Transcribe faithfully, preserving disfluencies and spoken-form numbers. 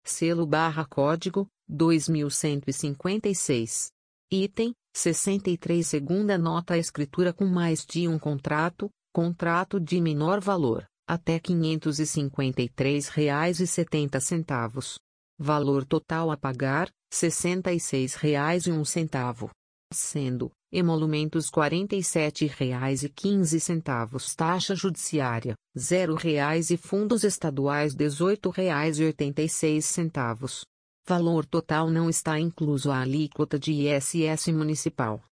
Selo barra código, dois mil cento e cinquenta e seis. Item, sessenta e três Segunda nota escritura com mais de um contrato, contrato de menor valor, até quinhentos e cinquenta e três reais e setenta centavos. Valor total a pagar, sessenta e seis reais e um centavo. Sendo, emolumentos quarenta e sete reais e quinze centavos, taxa judiciária, zero reais e fundos estaduais dezoito reais e oitenta e seis centavos. Valor total não está incluso a alíquota de I S S municipal.